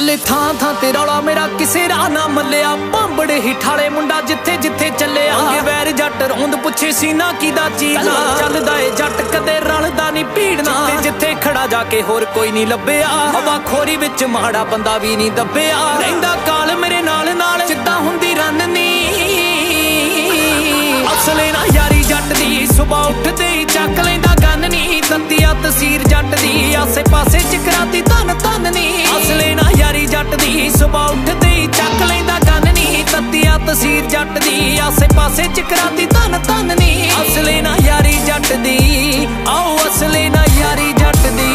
ਚੱਲੇ ਥਾਂ ਥਾਂ ਤੇ ਰੌਲਾ ਮੇਰਾ ਕਿਸੇ ਰਾਹ ਨਾ ਮੱਲਿਆ। ਭਾਂਬੜੇ ਹੀ ਠਾਲੇ ਮੁੰਡਾ ਜਿੱਥੇ ਜਿੱਥੇ ਚੱਲਿਆ। ਅੰਗੇ ਵੈਰ ਜੱਟ ਰੋਂਦ ਪੁੱਛੇ ਸੀਨਾ ਕੀਦਾ ਚੀਲਾ। ਚੱਲਦਾ ਏ ਜੱਟ ਕਦੇ ਰਲਦਾ ਨਹੀਂ ਭੀੜ ਨਾਲ। ਜਿੱਥੇ ਖੜਾ ਜਾ ਕੇ ਹੋਰ ਕੋਈ ਨਹੀਂ ਲੱਭਿਆ। ਹਵਾ ਖੋਰੀ ਵਿੱਚ ਮਾੜਾ ਬੰਦਾ ਵੀ ਨਹੀਂ ਦੱਬਿਆ। ਰਹਿੰਦਾ ਕਾਲ ਮੇਰੇ ਨਾਲ ਨਾਲ ਜਿੱਦਾਂ ਹੁੰਦੀ ਰੰਨਨੀ। ਅਸਲੇ ਨਾ ਯਾਰੀ ਜੱਟ ਦੀ ਸੁਬਾਹ ਉੱਠਦੇ ਹੀ ਚੱਕ ਲੈਂਦਾ ਗੰਨ ਨੀ। ਤੰਤੀਆ ਤਸੀਰ ਜੱਟ ਦੀ ਆਸੇ ਪਾਸੇ ਚਕਰਾਤੀ ਧਨ ਧਨ ਨੀ। ਅਸਲੇ ਨਾ ਯਾਰੀ ਜੱਟ ਦੀ ਸੁਬਾਹ ਉੱਠਦੇ ਹੀ ਚੱਕ ਲੈਂਦਾ ਗੰਨ ਨੀ। ਤੰਤੀਆ ਤਸੀਰ ਜੱਟ ਦੀ ਆਸੇ ਪਾਸੇ ਚਕਰਾਤੀ ਧਨ ਧਨ ਨੀ। ਅਸਲੇ ਨਾ ਯਾਰੀ ਜੱਟ ਦੀ ਆਓ ਅਸਲੇ ਨਾ ਯਾਰੀ ਜੱਟ ਦੀ।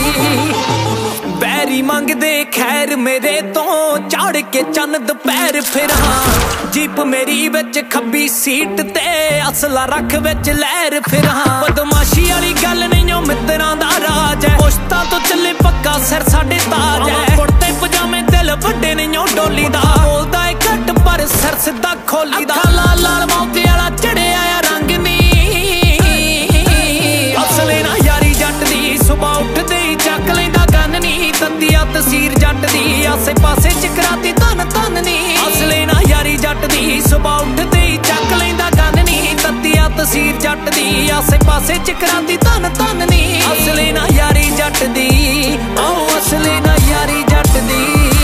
ਬੈਰੀ ਮੰਗਦੇ ਖੈਰ ਮੇਰੇ ਤੋਂ ਚੜ ਕੇ ਚੰਨ ਦੁਪਹਿਰ ਫਿਰਾਂ। ਜੀਪ ਮੇਰੀ ਵਿੱਚ ਖੱਬੀ ਸੀਟ ਤੇ ਅਸਲਾ ਰੱਖ ਵਿੱਚ ਲਹਿਰ ਫਿਰਾਂ। ਬਦਮਾਸ਼ੀ ਵਾਲੀ ਗੱਲ ਨਹੀਂ ਓ ਮਿੱਤਰਾਂ ਦਾ ਰਾਜ ਹੈ। ਪੁਸ਼ਤਾਂ ਤੋਂ ਚੱਲੇ ਪੱਕਾ ਸਿਰ ਸਾਡੇ ਤਾਜ ਹੈ। ਕੁੜਤੇ ਪਜਾਮੇ ਦਿਲ ਵੱਡੇ ਨਹੀਂ ਓ ਡੋਲੀ ਦਾ। ਬੋਲਦਾ ਏ ਘੱਟ ਪਰ ਸਿਰ ਸਿੱਧਾ ਖੋਲੀ ਦਾ। ਅੱਖਾਂ ਲਾਲ ਲਾਲ ਮੌਕੇ ਵਾਲਾ ਚੜਿਆ ਆ ਰੰਗ ਨੀ। ਅਸਲੇ ਨਾ ਯਾਰੀ ਜੱਟ ਦੀ ਸੁਬਾਹ ਉੱਠਦੇ ਹੀ ਚੱਕ ਲੈਂਦਾ ਗੰਨ ਨੀ। ਤੰਤੀਆ ਤਸੀਰ ਜੱਟ ਦੀ ਆਸੇ ਪਾਸੇ ਚਕਰਾਤੀ ਧਨ ਧਨ ਨੀ। ਅਸਲੇ ਨਾ ਯਾਰੀ ਜੱਟ ਦੀ ਸੁਬਾਹ ਉੱਠਦੇ ਹੀ ਚੱਕ ਲੈਂਦਾ ਗੰਨ ਨੀ। ਤੰਤੀਆ ਤਸੀਰ ਜੱਟ ਦੀ ਆਸੇ ਪਾਸੇ ਚਕਰਾਤੀ ਧਨ ਧਨ ਨੀ। ਅਸਲੇ ਨਾ ਯਾਰੀ ਜੱਟ ਦੀ ਆਓ ਅਸਲੇ ਨਾ ਯਾਰੀ ਜੱਟ ਦੀ।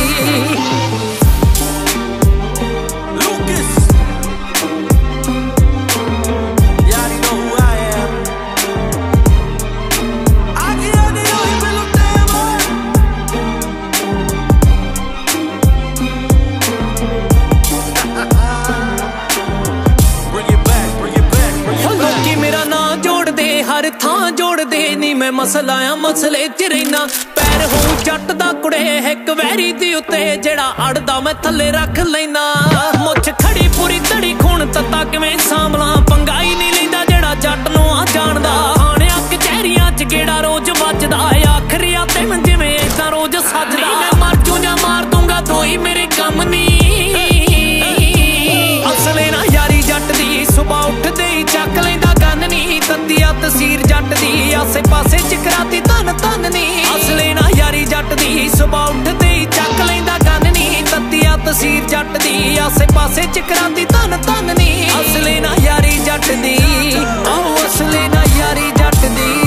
ਹਰ ਥਾਂ ਜੋੜਦੇ ਨੀ ਮੈਂ ਮਸਲਾ ਆ ਮਸਲੇ ਚ ਰਹਿਣਾ। ਪੈਰ ਹੋ ਜੱਟ ਦਾ ਕੁੜੇ ਇੱਕ ਵੈਰੀ ਦੀ ਉੱਤੇ ਜਿਹੜਾ ਅੜਦਾ ਮੈਂ ਥੱਲੇ ਰੱਖ ਲੈਣਾ। ਮੁੱਛ ਖੜੀ ਪੂਰੀ ਧੜੀ ਖੂਨ ਤੱਤਾ ਕਿਵੇਂ ਸਾਂਭਲਾਂ। ਪੰਗਾ ਹੀ ਨਹੀਂ ਲੈਂਦਾ ਜਿਹੜਾ ਜੱਟ ਨੂੰ ਆ ਜਾਣਦਾ। ਥਾਣਿਆਂ ਕਚਹਿਰੀਆਂ ਚ ਗੇੜਾ ਰੋਜ਼ ਵੱਜਦਾ। ਆਖਰੀਆ ਦਿਨ ਜਿਵੇਂ ਏਦਾਂ ਰੋਜ਼ ਸੱਜਦਾ। ਮੈਂ ਮਰ ਜੂ ਜਾਂ ਮਾਰ ਦੂੰਗਾ ਦੋਈ ਮੇਰੇ ਕੰਮ ਨੀ। ਅਸਲੇ ਨਾ ਯਾਰੀ ਜੱਟ ਦੀ ਸੁਬਾਹ ਉੱਠਦੇ ਹੀ ਚੱਕ ਲੈਂਦਾ ਗੰਨ ਨੀ। ਤੰਤੀਆ ਤਸੀਰ ਜੱਟ ਦੀ ਆਸੇ ਪਾਸੇ ਚਕਰਾਤੀ ਧਨ ਧਨ ਨੀ। ਅਸਲੇ ਨਾ ਯਾਰੀ ਜੱਟ ਦੀ ਸੁਬਾਹ ਉੱਠਦੇ ਹੀ ਚੱਕ ਲੈਂਦਾ ਗੰਨ ਨੀ। ਤੰਤੀਆ ਤਸੀਰ ਜੱਟ ਦੀ ਆਸੇ ਪਾਸੇ ਚਕਰਾਤੀ ਧਨ ਧਨ ਨੀ। ਅਸਲੇ ਨਾ ਯਾਰੀ ਜੱਟ ਦੀ ਆਓ ਅਸਲੇ ਨਾ ਯਾਰੀ ਜੱਟ ਦੀ।